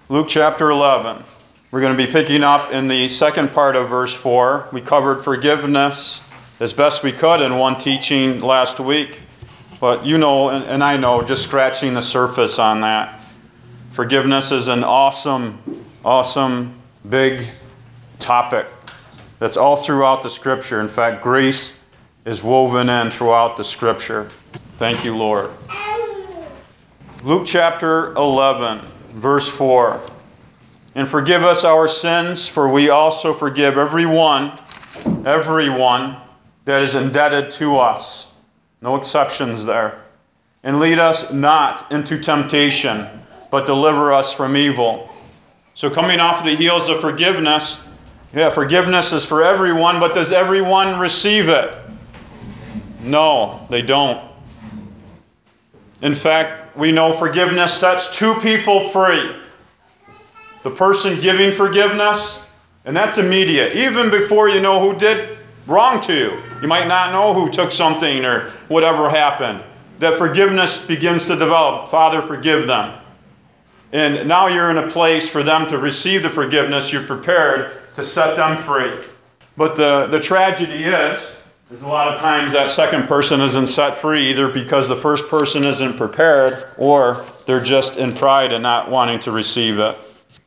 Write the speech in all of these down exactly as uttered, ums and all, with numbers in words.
Luke chapter eleven. We're going to be picking up in the second part of verse four. We covered forgiveness as best we could in one teaching last week. But you know, and, and I know, just scratching the surface on that. Forgiveness is an awesome, awesome, big topic that's all throughout the Scripture. In fact, grace is woven in throughout the Scripture. Thank you, Lord. Luke chapter eleven, verse four. And forgive us our sins, for we also forgive everyone, everyone that is indebted to us. No exceptions there. And lead us not into temptation, but deliver us from evil. So coming off the heels of forgiveness, yeah, forgiveness is for everyone, but does everyone receive it? No, they don't. In fact, we know forgiveness sets two people free. The person giving forgiveness, and that's immediate. Even before you know who did wrong to you. You might not know who took something or whatever happened. That forgiveness begins to develop. Father, forgive them. And now you're in a place for them to receive the forgiveness. You're prepared to set them free. But the, the tragedy is, is a lot of times that second person isn't set free either because the first person isn't prepared or they're just in pride and not wanting to receive it.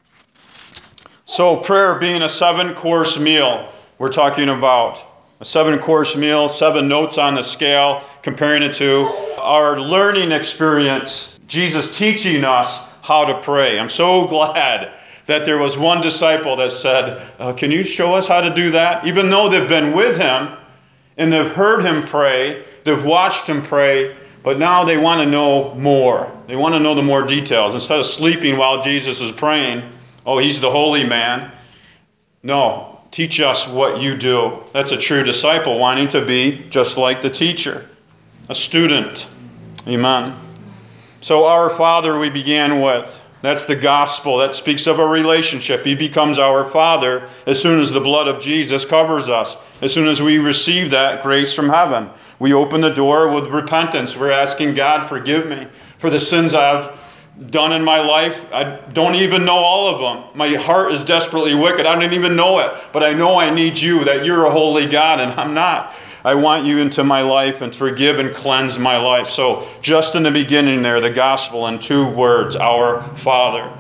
So prayer being a seven-course meal, we're talking about a seven-course meal, seven notes on the scale, comparing it to our learning experience, Jesus teaching us how to pray. I'm so glad that there was one disciple that said, uh, can you show us how to do that? Even though they've been with him and they've heard him pray, they've watched him pray, but now they want to know more. They want to know the more details. Instead of sleeping while Jesus is praying, oh, he's the holy man. No, teach us what you do. That's a true disciple, wanting to be just like the teacher, a student. Amen. So our Father we began with. That's the gospel. That speaks of a relationship. He becomes our Father as soon as the blood of Jesus covers us. As soon as we receive that grace from heaven. We open the door with repentance. We're asking God, forgive me for the sins I've done in my life. I don't even know all of them. My heart is desperately wicked. I don't even know it. But I know I need you, that you're a holy God, and I'm not. I want you into my life and forgive and cleanse my life. So just in the beginning there, the gospel in two words, our Father.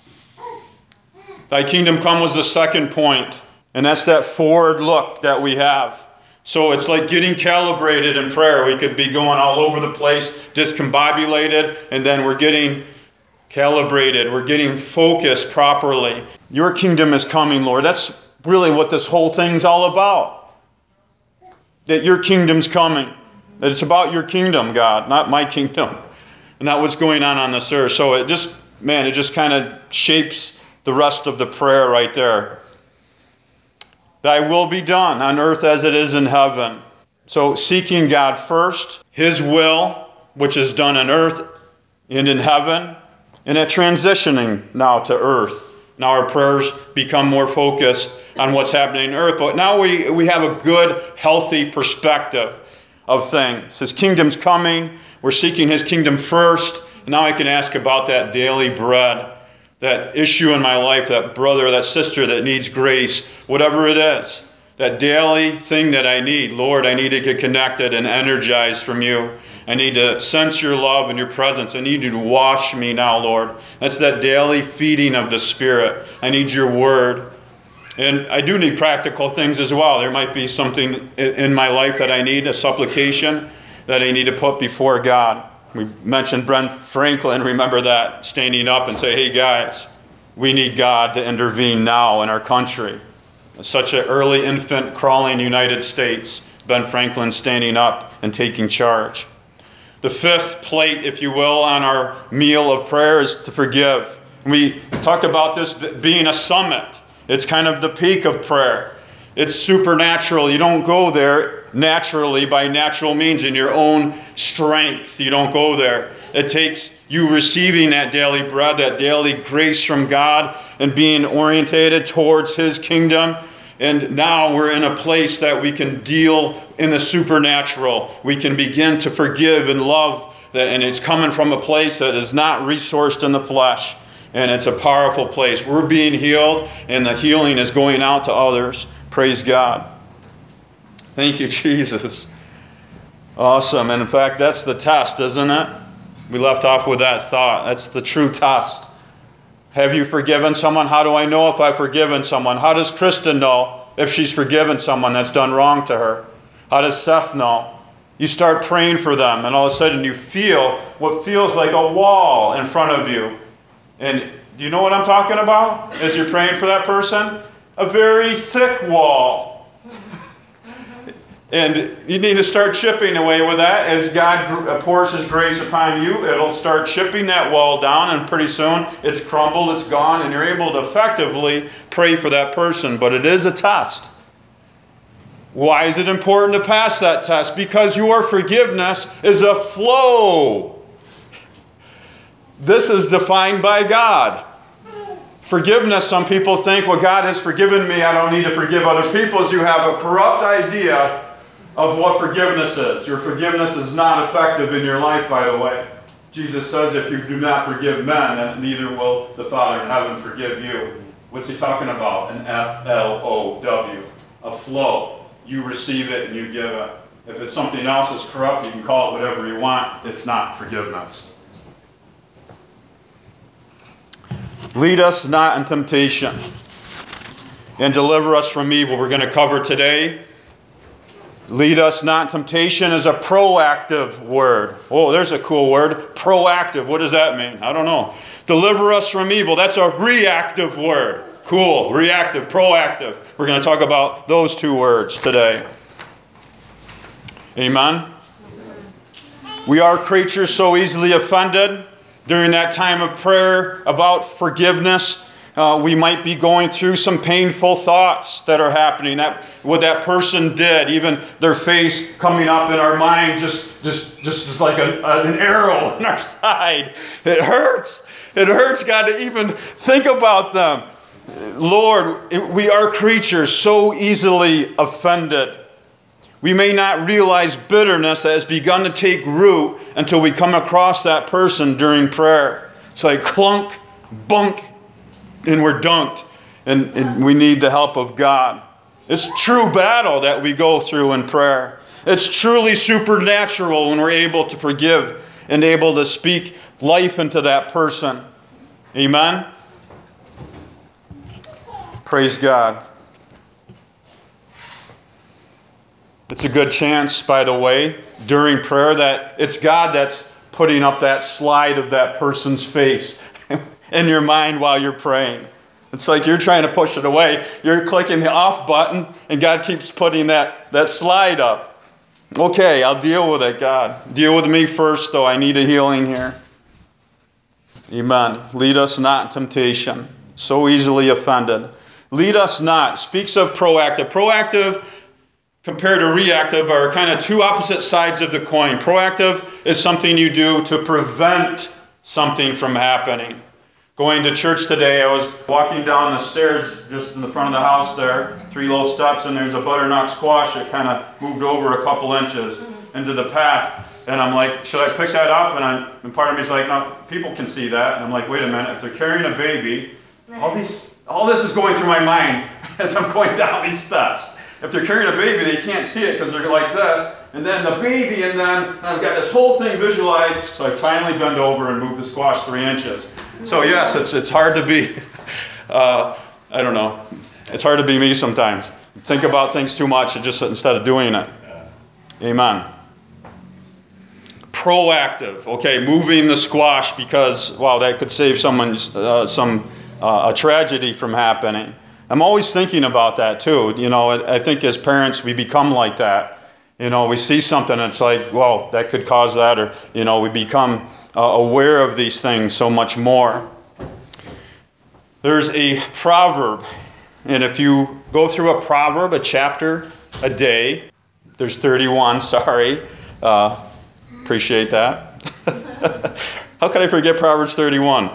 Thy kingdom come was the second point. And that's that forward look that we have. So it's like getting calibrated in prayer. We could be going all over the place, discombobulated, and then we're getting calibrated. We're getting focused properly. Your kingdom is coming, Lord. That's really what this whole thing's all about. That your kingdom's coming. That it's about your kingdom, God, not my kingdom. And not what's going on on this earth. So it just, man, it just kind of shapes the rest of the prayer right there. Thy will be done on earth as it is in heaven. So seeking God first, his will, which is done on earth and in heaven, and at transitioning now to earth. Now our prayers become more focused on what's happening on earth. But now we, we have a good, healthy perspective of things. His kingdom's coming. We're seeking his kingdom first. And now I can ask about that daily bread, that issue in my life, that brother, that sister that needs grace, whatever it is. That daily thing that I need. Lord, I need to get connected and energized from you. I need to sense your love and your presence. I need you to wash me now, Lord. That's that daily feeding of the Spirit. I need your word. And I do need practical things as well. There might be something in my life that I need, a supplication that I need to put before God. We mentioned Ben Franklin, remember that, standing up and say, hey guys, we need God to intervene now in our country. Such an early infant crawling United States, Ben Franklin standing up and taking charge. The fifth plate, if you will, on our meal of prayer is to forgive. We talked about this being a summit. It's kind of the peak of prayer. It's supernatural. You don't go there naturally by natural means in your own strength. You don't go there. It takes you receiving that daily bread, that daily grace from God, and being orientated towards his kingdom. And now we're in a place that we can deal in the supernatural. We can begin to forgive and love, and it's coming from a place that is not resourced in the flesh. And it's a powerful place. We're being healed, and the healing is going out to others. Praise God. Thank you, Jesus. Awesome. And in fact, that's the test, isn't it? We left off with that thought. That's the true test. Have you forgiven someone? How do I know if I've forgiven someone? How does Kristen know if she's forgiven someone that's done wrong to her? How does Seth know? You start praying for them, and all of a sudden you feel what feels like a wall in front of you. And do you know what I'm talking about as you're praying for that person? A very thick wall. And you need to start chipping away with that. As God pours His grace upon you, it'll start chipping that wall down, and pretty soon it's crumbled, it's gone, and you're able to effectively pray for that person. But it is a test. Why is it important to pass that test? Because your forgiveness is a flow. This is defined by God. Forgiveness, some people think, well, God has forgiven me, I don't need to forgive other people. You have a corrupt idea of what forgiveness is. Your forgiveness is not effective in your life, by the way. Jesus says if you do not forgive men, then neither will the Father in heaven forgive you. What's He talking about? An F L O W, a flow. You receive it and you give it. If it's something else that's corrupt, you can call it whatever you want. It's not forgiveness. Lead us not in temptation, and deliver us from evil. We're going to cover today. Lead us not in temptation is a proactive word. Oh, there's a cool word. Proactive. What does that mean? I don't know. Deliver us from evil. That's a reactive word. Cool. Reactive. Proactive. We're going to talk about those two words today. Amen? We are creatures so easily offended. During that time of prayer about forgiveness, uh, we might be going through some painful thoughts that are happening. That what that person did, even their face coming up in our mind, just just just, just like a, a, an arrow in our side. It hurts. It hurts, God, to even think about them. Lord, it, we are creatures so easily offended. We may not realize bitterness that has begun to take root until we come across that person during prayer. It's like clunk, bunk, and we're dunked. And, and we need the help of God. It's true battle that we go through in prayer. It's truly supernatural when we're able to forgive and able to speak life into that person. Amen? Praise God. It's a good chance, by the way, during prayer that it's God that's putting up that slide of that person's face in your mind while you're praying. It's like you're trying to push it away. You're clicking the off button, and God keeps putting that, that slide up. Okay, I'll deal with it, God. Deal with me first, though. I need a healing here. Amen. Lead us not in temptation. So easily offended. Lead us not. Speaks of proactive. Proactive compared to reactive are kind of two opposite sides of the coin. Proactive is something you do to prevent something from happening. Going to church today, I was walking down the stairs just in the front of the house there, three little steps, and there's a butternut squash that kind of moved over a couple inches into the path. And I'm like, should I pick that up? And, I'm, and part of me is like, no, people can see that. And I'm like, wait a minute, if they're carrying a baby, all these, all this is going through my mind as I'm going down these steps. If they're carrying a baby, they can't see it because they're like this. And then the baby, and then and I've got this whole thing visualized. So I finally bend over and move the squash three inches. So yes, it's it's hard to be, uh, I don't know, it's hard to be me sometimes. Think about things too much and just instead of doing it. Amen. Proactive, okay, moving the squash because, wow, that could save someone's, uh, some, uh, a tragedy from happening. I'm always thinking about that too. You know, I think as parents we become like that. You know, we see something and it's like, well, that could cause that, or, you know, we become uh, aware of these things so much more. There's a proverb, and if you go through a proverb, a chapter a day, there's thirty-one, sorry, uh, appreciate that. How could I forget Proverbs thirty-one?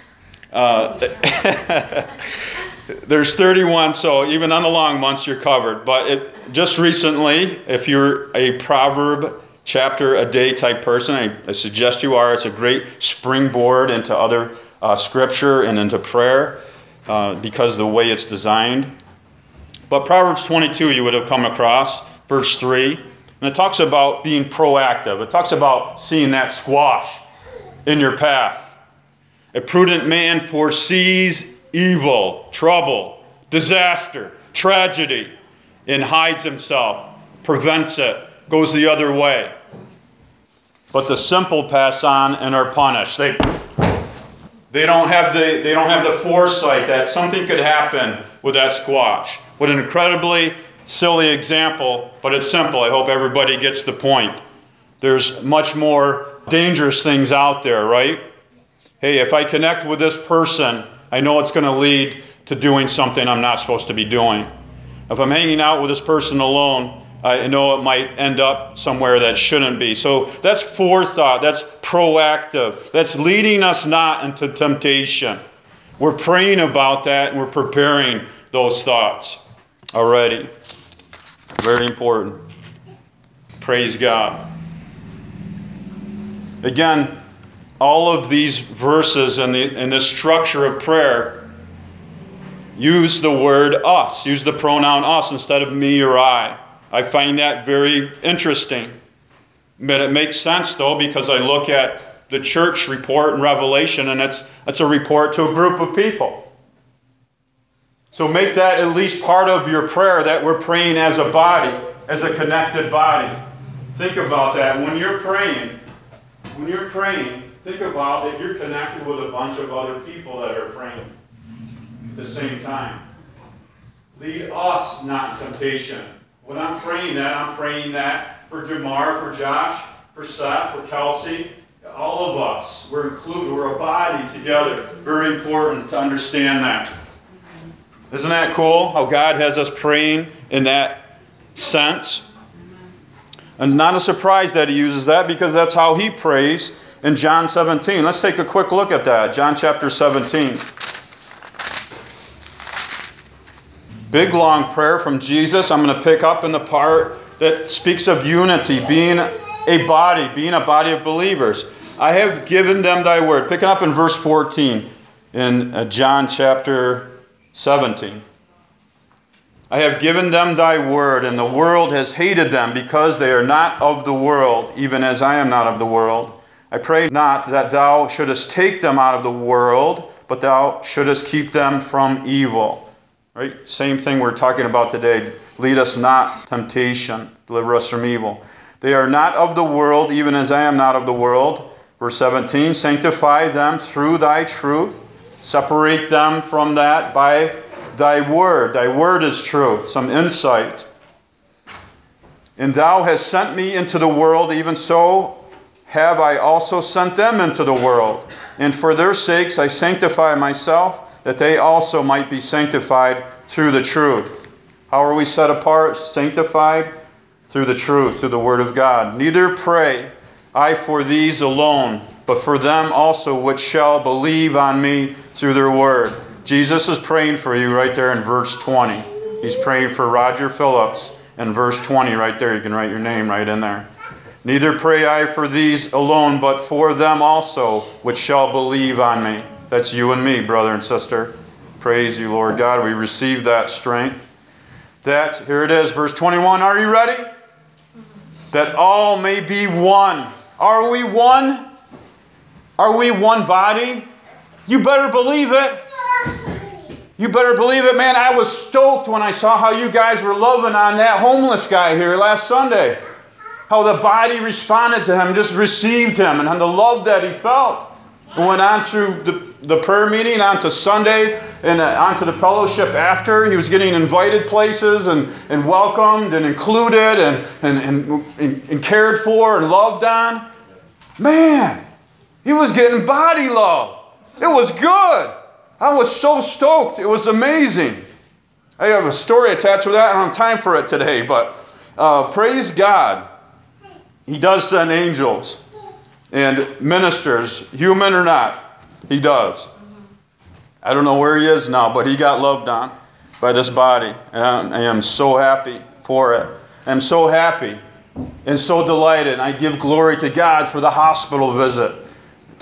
Uh, There's thirty-one, so even on the long months you're covered. But it, just recently, if you're a proverb chapter a day type person, I, I suggest you are. It's a great springboard into other uh, Scripture and into prayer uh, because of the way it's designed. But Proverbs twenty-two you would have come across, verse three, and it talks about being proactive. It talks about seeing that squash in your path. A prudent man foresees evil, trouble, disaster, tragedy, and hides himself, prevents it, goes the other way. But the simple pass on and are punished. They, they don't have the they don't have the foresight that something could happen with that squash. What an incredibly silly example, but it's simple. I hope everybody gets the point. There's much more dangerous things out there, right? Hey, if I connect with this person, I know it's going to lead to doing something I'm not supposed to be doing. If I'm hanging out with this person alone, I know it might end up somewhere that shouldn't be. So that's forethought. That's proactive. That's leading us not into temptation. We're praying about that and we're preparing those thoughts already. Very important. Praise God. Again, all of these verses and the, and the structure of prayer use the word us, use the pronoun us instead of me or I. I find that very interesting. But it makes sense, though, because I look at the church report in Revelation, and it's, it's a report to a group of people. So make that at least part of your prayer, that we're praying as a body, as a connected body. Think about that. When you're praying, when you're praying, think about that you're connected with a bunch of other people that are praying at the same time. Lead us not in temptation. When I'm praying that, I'm praying that for Jamar, for Josh, for Seth, for Kelsey, all of us. We're included. We're a body together. Very important to understand that. Isn't that cool, how God has us praying in that sense? And not a surprise that he uses that, because that's how he prays in John seventeen. Let's take a quick look at that. John chapter seventeen. Big, long prayer from Jesus. I'm going to pick up in the part that speaks of unity, being a body, being a body of believers. I have given them thy word. Picking up in verse fourteen in John chapter seventeen. I have given them thy word, and the world has hated them, because they are not of the world, even as I am not of the world. I pray not that thou shouldest take them out of the world, but thou shouldest keep them from evil. Right? Same thing we're talking about today. Lead us not temptation, deliver us from evil. They are not of the world, even as I am not of the world. Verse seventeen, sanctify them through thy truth. Separate them from that by thy word. Thy word is truth, some insight. And thou hast sent me into the world, even so have I also sent them into the world. And for their sakes I sanctify myself, that they also might be sanctified through the truth. How are we set apart, sanctified? Through the truth, through the word of God. Neither pray I for these alone, but for them also which shall believe on me through their word. Jesus is praying for you right there in verse twenty. He's praying for Roger Phillips in verse twenty right there. You can write your name right in there. Neither pray I for these alone, but for them also which shall believe on me. That's you and me, brother and sister. Praise you, Lord God. We receive that strength. That, here it is, verse twenty-one. Are you ready? That all may be one. Are we one? Are we one body? You better believe it. You better believe it, man. I was stoked when I saw how you guys were loving on that homeless guy here last Sunday. How the body responded to him, just received him, and the love that he felt. We went on through the, the prayer meeting, on to Sunday, and uh, on to the fellowship after. He was getting invited places and, and welcomed and included and, and, and, and cared for and loved on. Man, he was getting body love. It was good. I was so stoked. It was amazing. I have a story attached with that. I don't have time for it today, but uh, praise God. He does send angels and ministers, human or not, he does. I don't know where he is now, but he got loved on by this body. And I am so happy for it. I'm so happy and so delighted. And I give glory to God for the hospital visit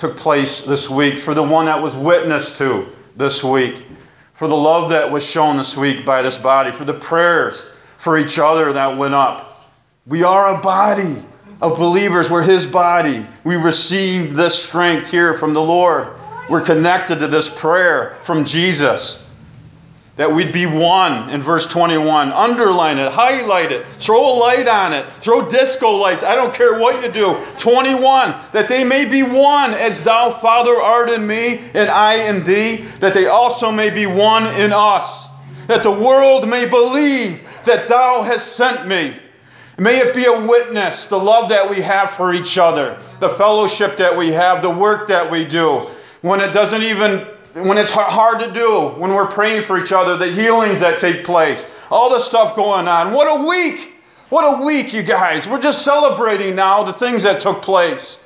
took place this week, for the one that was witnessed to this week, for the love that was shown this week by this body, for the prayers for each other that went up. We are a body of believers. We're His body. We receive this strength here from the Lord. We're connected to this prayer from Jesus. That we'd be one in verse twenty-one. Underline it, highlight it, throw a light on it, throw disco lights. I don't care what you do. twenty-one. That they may be one as thou, Father, art in me, and I in thee. That they also may be one in us. That the world may believe that thou hast sent me. May it be a witness, the love that we have for each other, the fellowship that we have, the work that we do. When it doesn't even... When it's hard to do, when we're praying for each other, the healings that take place, all the stuff going on. What a week! What a week, you guys. We're just celebrating now the things that took place.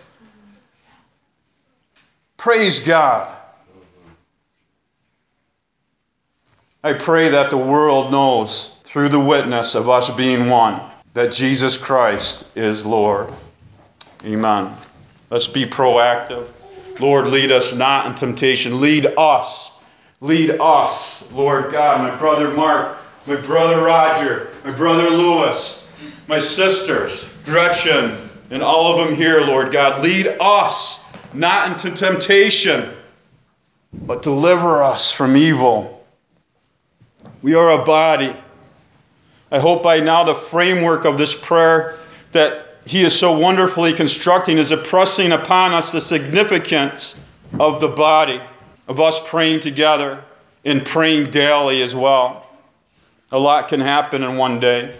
Praise God. I pray that the world knows through the witness of us being one that Jesus Christ is Lord. Amen. Let's be proactive. Lord, lead us not in temptation. Lead us. Lead us, Lord God. My brother Mark, my brother Roger, my brother Lewis, my sisters, Gretchen, and all of them here, Lord God. Lead us not into temptation, but deliver us from evil. We are a body. I hope by now the framework of this prayer that He is so wonderfully constructing is impressing upon us the significance of the body, of us praying together and praying daily as well. A lot can happen in one day.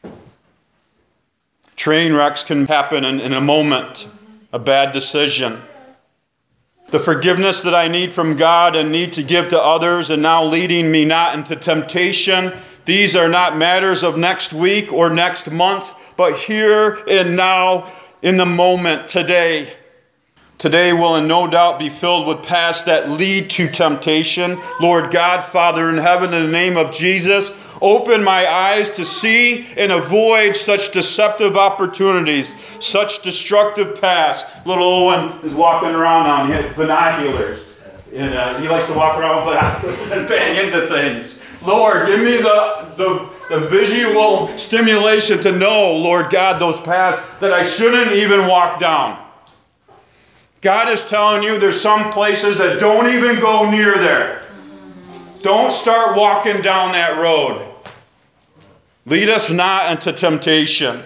Train wrecks can happen in, in a moment, a bad decision. The forgiveness that I need from God and need to give to others, and now leading me not into temptation. These are not matters of next week or next month, but here and now in the moment today. Today will in no doubt be filled with paths that lead to temptation. Lord God, Father in heaven, in the name of Jesus, open my eyes to see and avoid such deceptive opportunities, such destructive paths. Little Owen is walking around now and he has binoculars. And uh, he likes to walk around with binoculars and bang into things. Lord, give me the, the, the visual stimulation to know, Lord God, those paths that I shouldn't even walk down. God is telling you there's some places that don't even go near there. Don't start walking down that road. Lead us not into temptation.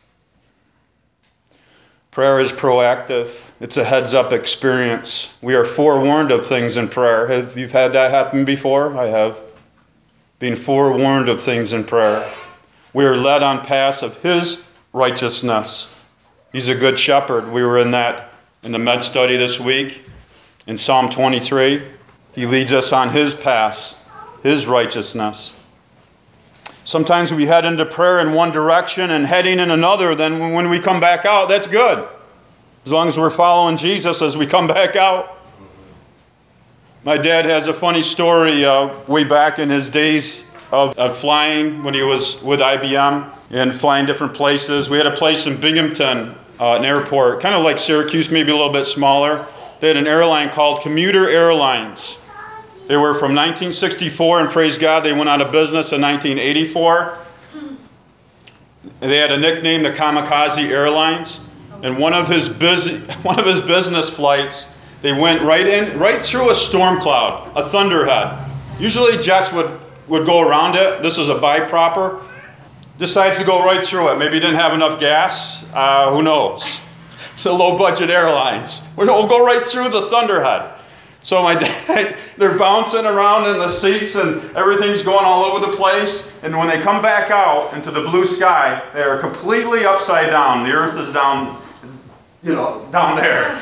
Prayer is proactive. It's a heads-up experience. We are forewarned of things in prayer. Have you had that happen before? I have. Being forewarned of things in prayer. We are led on paths of His righteousness. He's a good shepherd. We were in that in the med study this week in Psalm twenty-three. He leads us on His paths, His righteousness. Sometimes we head into prayer in one direction and heading in another. Then when we come back out, that's good. As long as we're following Jesus as we come back out. My dad has a funny story uh, way back in his days of, of flying when he was with I B M and flying different places. We had a place in Binghamton, uh, an airport, kind of like Syracuse, maybe a little bit smaller. They had an airline called Commuter Airlines. They were from nineteen sixty-four, and praise God, they went out of business in nineteen eighty-four. They had a nickname, the Kamikaze Airlines. And one of his busy, one of his business flights, they went right in, right through a storm cloud, a thunderhead. Usually jets would, would go around it. This is a biproper. Decides to go right through it. Maybe didn't have enough gas. Uh, who knows? It's a low-budget airlines. We'll go right through the thunderhead. So my dad, they're bouncing around in the seats and everything's going all over the place. And when they come back out into the blue sky, they are completely upside down. The earth is down, you know, down there.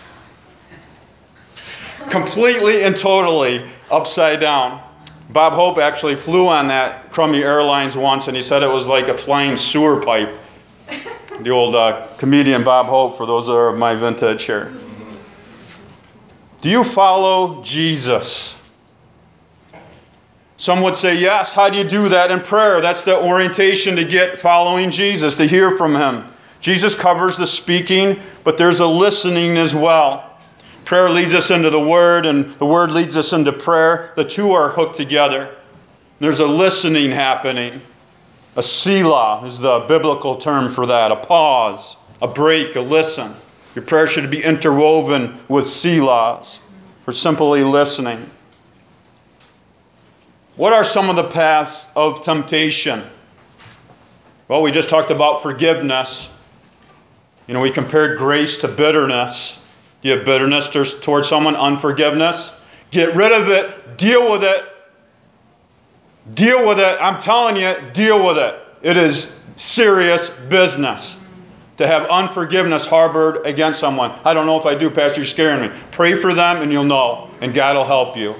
Completely and totally upside down. Bob Hope actually flew on that crummy airlines once, and he said it was like a flying sewer pipe. The old uh, comedian Bob Hope, for those that are of my vintage here. Do you follow Jesus? Some would say yes. How do you do that in prayer? That's the orientation to get following Jesus, to hear from Him. Jesus covers the speaking, but there's a listening as well. Prayer leads us into the Word, and the Word leads us into prayer. The two are hooked together. There's a listening happening. A selah is the biblical term for that. A pause, a break, a listen. Your prayer should be interwoven with selahs, for simply listening. What are some of the paths of temptation? Well, we just talked about forgiveness. You know, we compared grace to bitterness. Do you have bitterness towards someone? Unforgiveness? Get rid of it. Deal with it. Deal with it. I'm telling you, deal with it. It is serious business to have unforgiveness harbored against someone. I don't know if I do, Pastor, you're scaring me. Pray for them and you'll know, and God will help you.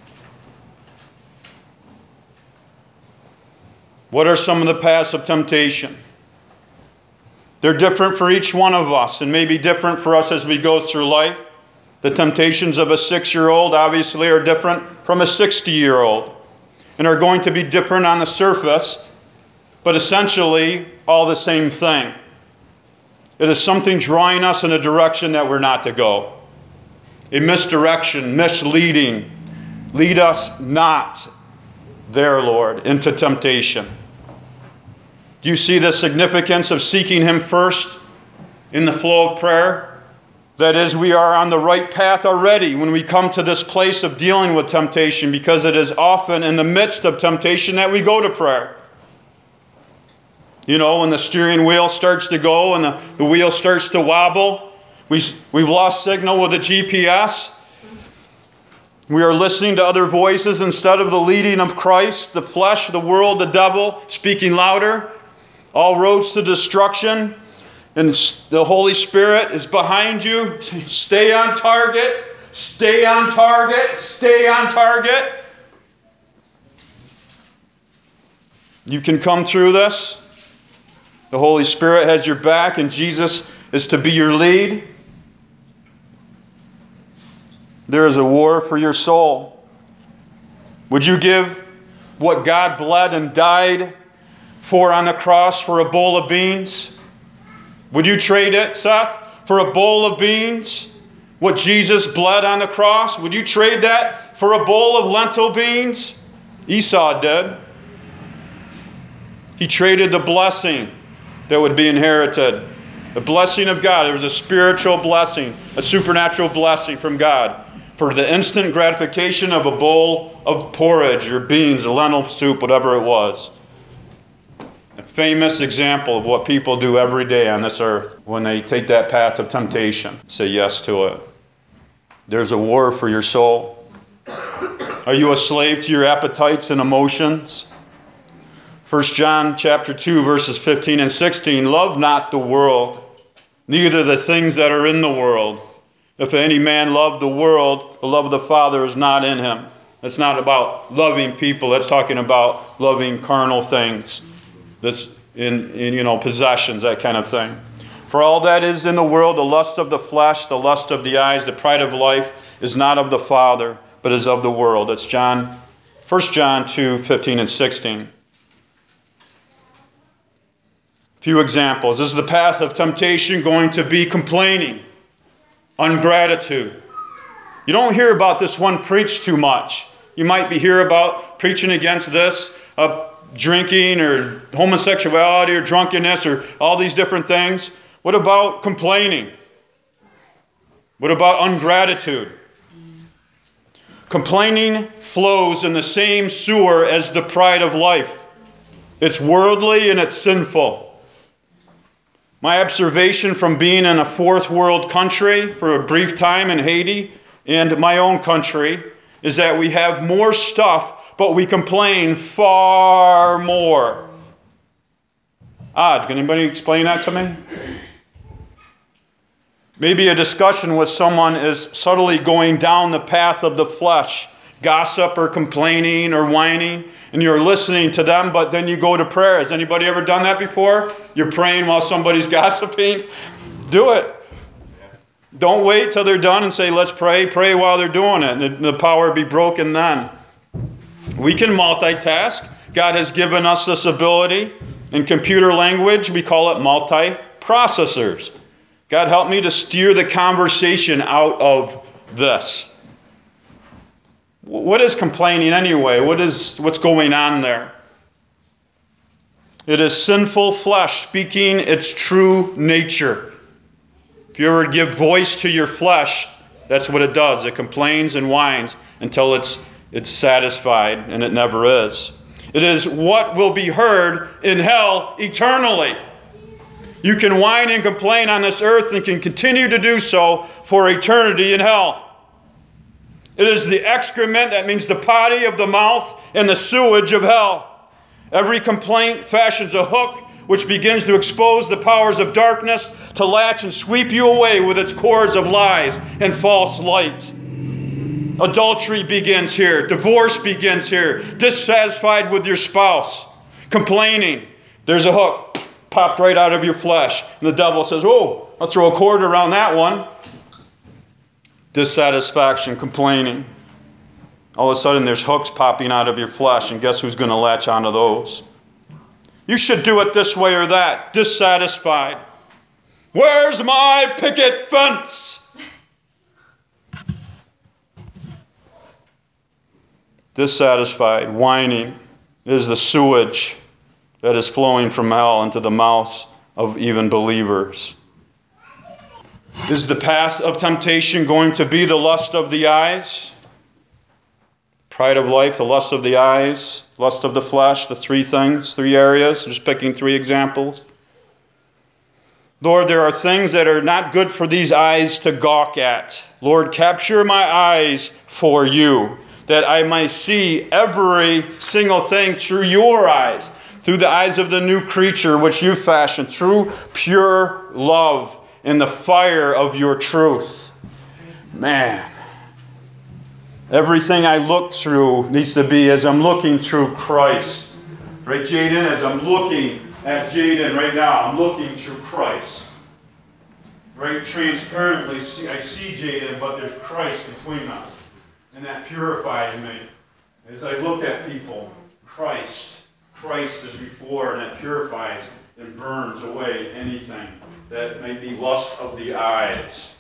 What are some of the paths of temptation? They're different for each one of us, and maybe different for us as we go through life. The temptations of a six-year-old obviously are different from a sixty-year-old, and are going to be different on the surface, but essentially all the same thing. It is something drawing us in a direction that we're not to go. A misdirection, misleading. Lead us not there, Lord, into temptation. Do you see the significance of seeking Him first in the flow of prayer? That is, we are on the right path already when we come to this place of dealing with temptation, because it is often in the midst of temptation that we go to prayer. You know, when the steering wheel starts to go and the, the wheel starts to wobble, we, we've lost signal with the G P S. We are listening to other voices instead of the leading of Christ, the flesh, the world, the devil, speaking louder. All roads to destruction. And the Holy Spirit is behind you. Stay on target. Stay on target. Stay on target. You can come through this. The Holy Spirit has your back, and Jesus is to be your lead. There is a war for your soul. Would you give what God bled and died for on the cross for a bowl of beans? Would you trade it, Seth, for a bowl of beans? What Jesus bled on the cross? Would you trade that for a bowl of lentil beans? Esau did. He traded the blessing that would be inherited. The blessing of God. It was a spiritual blessing, a supernatural blessing from God, for the instant gratification of a bowl of porridge or beans, or lentil soup, whatever it was. A famous example of what people do every day on this earth when they take that path of temptation. Say yes to it. There's a war for your soul. Are you a slave to your appetites and emotions? First John chapter two, verses fifteen and sixteen. Love not the world, neither the things that are in the world. If any man love the world, the love of the Father is not in him. It's not about loving people. That's talking about loving carnal things. This in, in you know possessions, that kind of thing. For all that is in the world, the lust of the flesh, the lust of the eyes, the pride of life, is not of the Father, but is of the world. That's John, First John two, fifteen and sixteen. Few examples. Is the path of temptation going to be complaining, ungratitude? You don't hear about this one preached too much. You might be hear about preaching against this, uh, drinking or homosexuality or drunkenness or all these different things. What about complaining? What about ungratitude? Complaining flows in the same sewer as the pride of life. It's worldly and it's sinful. My observation from being in a fourth world country for a brief time in Haiti and my own country is that we have more stuff, but we complain far more. Odd. Can anybody explain that to me? Maybe a discussion with someone is subtly going down the path of the flesh, gossip or complaining or whining, and you're listening to them, but then you go to prayer. Has anybody ever done that before? You're praying while somebody's gossiping? Do it. Don't wait till they're done and say, let's pray. Pray while they're doing it, and the power be broken then. We can multitask. God has given us this ability. In computer language, we call it multiprocessors. God help me to steer the conversation out of this. What is complaining anyway? What is what's going on there? It is sinful flesh speaking its true nature. If you ever give voice to your flesh, that's what it does. It complains and whines until it's it's satisfied, and it never is. It is what will be heard in hell eternally. You can whine and complain on this earth and can continue to do so for eternity in hell. It is the excrement, that means the potty of the mouth, and the sewage of hell. Every complaint fashions a hook which begins to expose the powers of darkness to latch and sweep you away with its cords of lies and false light. Adultery begins here. Divorce begins here. Dissatisfied with your spouse. Complaining. There's a hook popped right out of your flesh. And the devil says, oh, I'll throw a cord around that one. Dissatisfaction, complaining. All of a sudden there's hooks popping out of your flesh, and guess who's going to latch onto those? You should do it this way or that. Dissatisfied. Where's my picket fence? Dissatisfied, whining is the sewage that is flowing from hell into the mouths of even believers. Is the path of temptation going to be the lust of the eyes? Pride of life, the lust of the eyes, lust of the flesh, the three things, three areas, just picking three examples. Lord, there are things that are not good for these eyes to gawk at. Lord, capture my eyes for you, that I might see every single thing through your eyes, through the eyes of the new creature which you fashioned, through pure love and the fire of your truth. Man, everything I look through needs to be as I'm looking through Christ. Right, Jaden? As I'm looking at Jaden right now, I'm looking through Christ. Right, transparently, see, I see Jaden, but there's Christ between us. And that purifies me. As I look at people, Christ, Christ is before, and that purifies and burns away anything that may be lust of the eyes.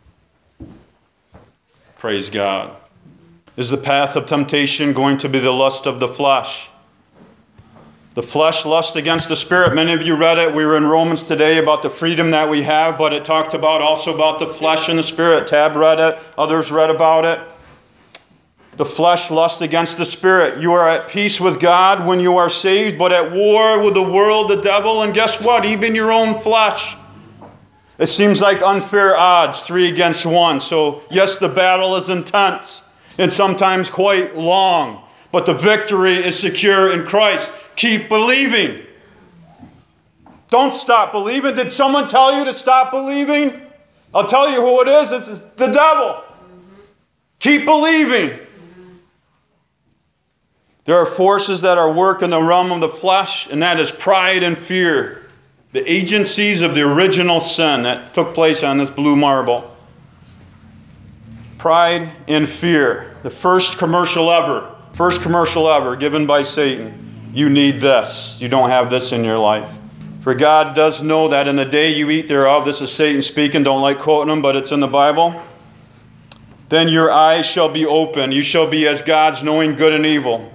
Praise God. Is the path of temptation going to be the lust of the flesh? The flesh lusts against the spirit. Many of you read it. We were in Romans today about the freedom that we have, but it talked about also about the flesh and the spirit. Tab read it. Others read about it. The flesh lusts against the spirit. You are at peace with God when you are saved, but at war with the world, the devil, and guess what? Even your own flesh. It seems like unfair odds, three against one. So yes, the battle is intense and sometimes quite long, but the victory is secure in Christ. Keep believing. Don't stop believing. Did someone tell you to stop believing? I'll tell you who it is. It's the devil. Keep believing. There are forces that are work in the realm of the flesh, and that is pride and fear. The agencies of the original sin that took place on this blue marble. Pride and fear. The first commercial ever. First commercial ever given by Satan. You need this. You don't have this in your life. For God does know that in the day you eat thereof, this is Satan speaking, don't like quoting him, but it's in the Bible. Then your eyes shall be open. You shall be as gods, knowing good and evil.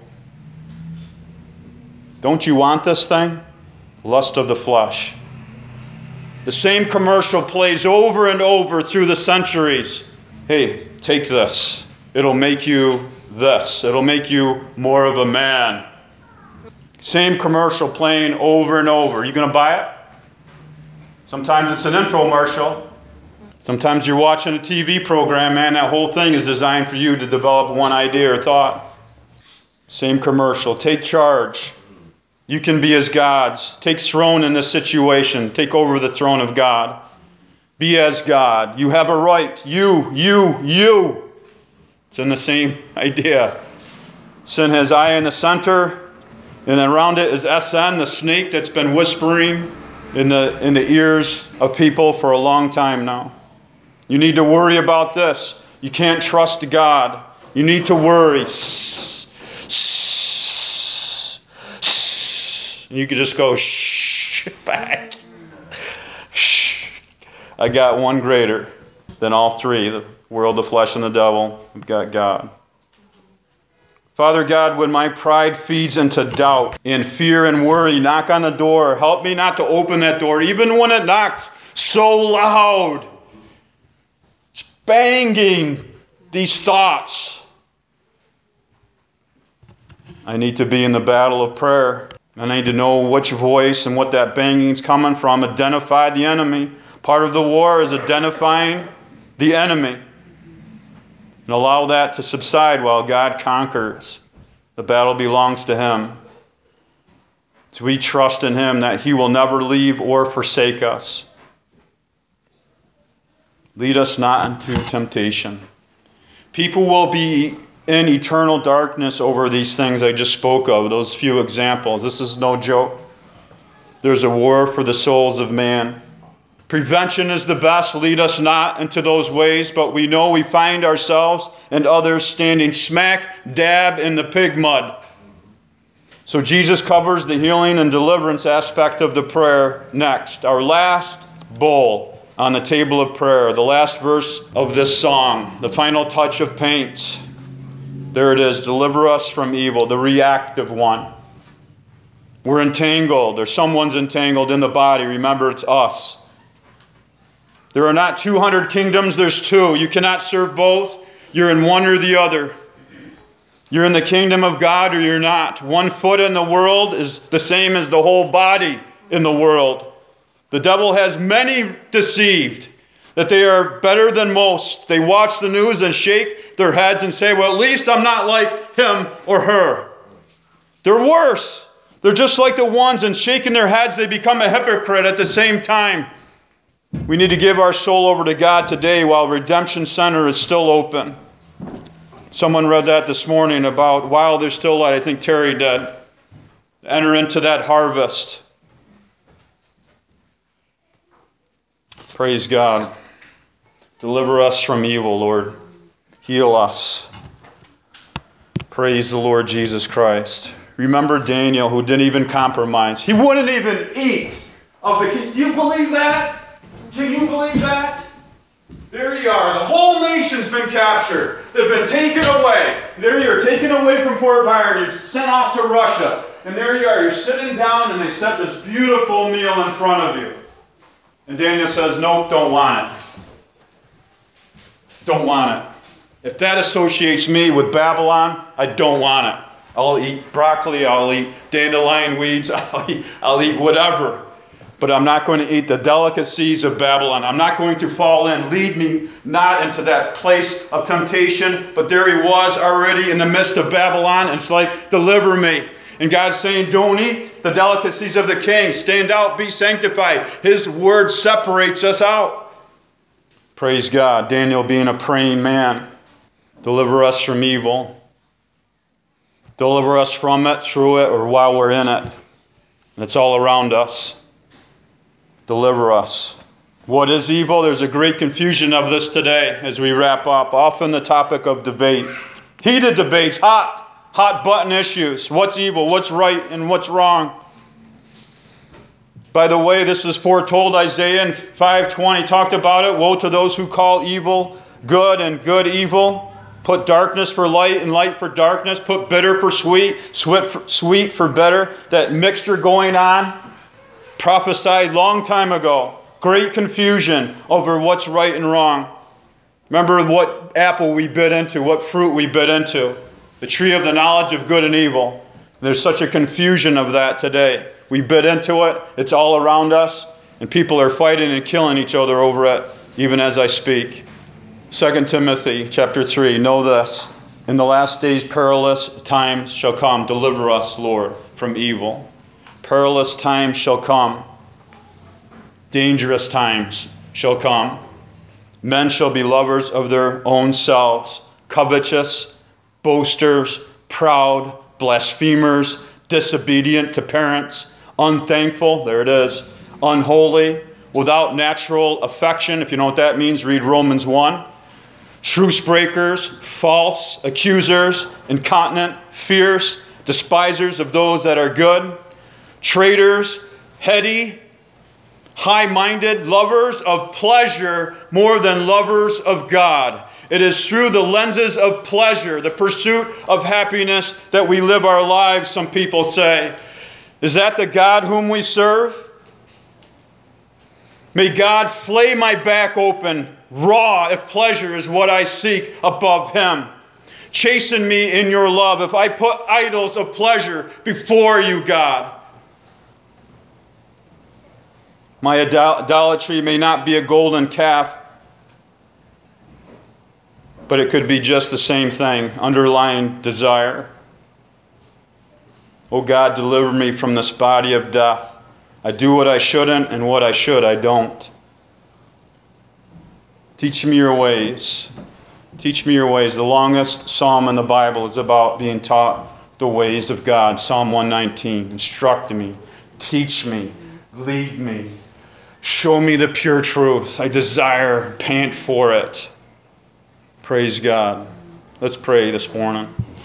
Don't you want this thing? Lust of the flesh. The same commercial plays over and over through the centuries. Hey, take this. It'll make you this. It'll make you more of a man. Same commercial playing over and over. You going to buy it? Sometimes it's an infomercial. Sometimes you're watching a T V program, man, that whole thing is designed for you to develop one idea or thought. Same commercial. Take charge. You can be as gods. Take throne in this situation. Take over the throne of God. Be as God. You have a right. You, you, you. It's in the same idea. Sin has I in the center, and around it is S N, the snake that's been whispering in the, in the ears of people for a long time now. You need to worry about this. You can't trust God. You need to worry. Shh, shh, shh. And you can just go, shh, back. Shh. I got one greater. than all three, the world, the flesh, and the devil. We've got God. Father God, when my pride feeds into doubt and fear and worry, knock on the door. Help me not to open that door, even when it knocks so loud. It's banging these thoughts. I need to be in the battle of prayer. I need to know which voice and what that banging is coming from. Identify the enemy. Part of the war is identifying the enemy. And allow that to subside while God conquers. The battle belongs to Him. So we trust in Him that He will never leave or forsake us. Lead us not into temptation. People will be in eternal darkness over these things I just spoke of, those few examples. This is no joke. There's a war for the souls of man. Prevention is the best. Lead us not into those ways, but we know we find ourselves and others standing smack dab in the pig mud. So Jesus covers the healing and deliverance aspect of the prayer next. Our last bowl on the table of prayer, the last verse of this song, the final touch of paint. There it is, deliver us from evil, the reactive one. We're entangled, or someone's entangled in the body. Remember, it's us. There are not two hundred kingdoms, there's two. You cannot serve both. You're in one or the other. You're in the kingdom of God or you're not. One foot in the world is the same as the whole body in the world. The devil has many deceived that they are better than most. They watch the news and shake their heads and say, well, at least I'm not like him or her. They're worse. They're just like the ones, and shaking their heads, they become a hypocrite at the same time. We need to give our soul over to God today while Redemption Center is still open. Someone read that this morning about while there's still light. I think Terry did. Enter into that harvest. Praise God. Deliver us from evil, Lord. Heal us. Praise the Lord Jesus Christ. Remember Daniel, who didn't even compromise. He wouldn't even eat of the... Can you believe that? Can you believe that? There you are. The whole nation's been captured. They've been taken away. There you are, taken away from Fort Byron. You're sent off to Russia. And there you are. You're sitting down and they set this beautiful meal in front of you. And Daniel says, nope, don't want it. Don't want it. If that associates me with Babylon, I don't want it. I'll eat broccoli, I'll eat dandelion weeds, I'll eat, I'll eat whatever. But I'm not going to eat the delicacies of Babylon. I'm not going to fall in. Lead me not into that place of temptation. But there he was already in the midst of Babylon. And it's like, deliver me. And God's saying, don't eat the delicacies of the king. Stand out, be sanctified. His word separates us out. Praise God. Daniel being a praying man. Deliver us from evil. Deliver us from it, through it, or while we're in it. And it's all around us. Deliver us. What is evil? There's a great confusion of this today as we wrap up. Often the topic of debate. Heated debates, hot, hot button issues. What's evil? What's right? And what's wrong? By the way, this is foretold. Isaiah in five twenty talked about it. Woe to those who call evil good and good evil. Put darkness for light and light for darkness. Put bitter for sweet, sweet for, sweet for bitter. That mixture going on. Prophesied long time ago. Great confusion over what's right and wrong. Remember what apple we bit into, what fruit we bit into. The tree of the knowledge of good and evil. There's such a confusion of that today. We bit into it. It's all around us. And people are fighting and killing each other over it, even as I speak. Second Timothy chapter three, know this. In the last days perilous times shall come. Deliver us, Lord, from evil. Perilous times shall come. Dangerous times shall come. Men shall be lovers of their own selves, covetous, boasters, proud, blasphemers, disobedient to parents, unthankful, there it is, unholy, without natural affection. If you know what that means, read Romans one. Truce breakers, false, accusers, incontinent, fierce, despisers of those that are good, traitors, heady, high-minded, lovers of pleasure more than lovers of God. It is through the lenses of pleasure, the pursuit of happiness, that we live our lives, some people say. Is that the God whom we serve? May God flay my back open raw if pleasure is what I seek above Him. Chasten me in your love if I put idols of pleasure before you, God. My idolatry may not be a golden calf, but it could be just the same thing, underlying desire. Oh God, deliver me from this body of death. I do what I shouldn't, and what I should, I don't. Teach me your ways. Teach me your ways. The longest psalm in the Bible is about being taught the ways of God. Psalm one nineteen. Instruct me. Teach me. Lead me. Show me the pure truth. I desire, pant for it. Praise God. Let's pray this morning.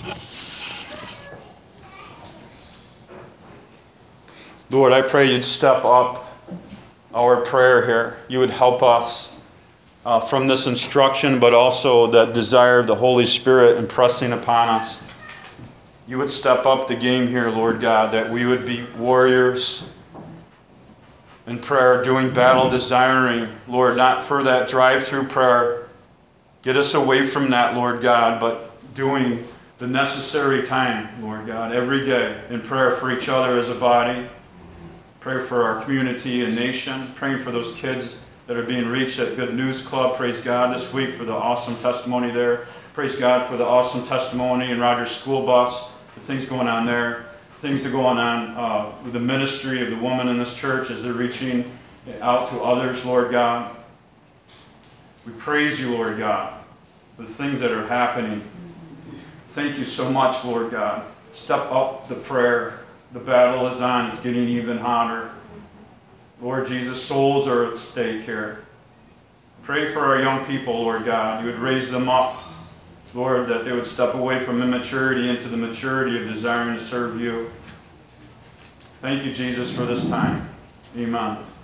Lord, I pray you'd step up our prayer here. You would help us uh, from this instruction, but also that desire of the Holy Spirit impressing upon us. You would step up the game here, Lord God, that we would be warriors in prayer, doing battle, desiring, Lord, not for that drive-through prayer. Get us away from that, Lord God, but doing the necessary time, Lord God, every day in prayer for each other as a body. Pray for our community and nation. Praying for those kids that are being reached at Good News Club. Praise God this week for the awesome testimony there. Praise God for the awesome testimony in Rogers School Bus. The things going on there. Things that are going on uh, with the ministry of the woman in this church as they're reaching out to others, Lord God. We praise you, Lord God, for the things that are happening. Thank you so much, Lord God. Step up the prayer. The battle is on. It's getting even hotter. Lord Jesus, souls are at stake here. Pray for our young people, Lord God. You would raise them up, Lord, that they would step away from immaturity into the maturity of desiring to serve you. Thank you, Jesus, for this time. Amen.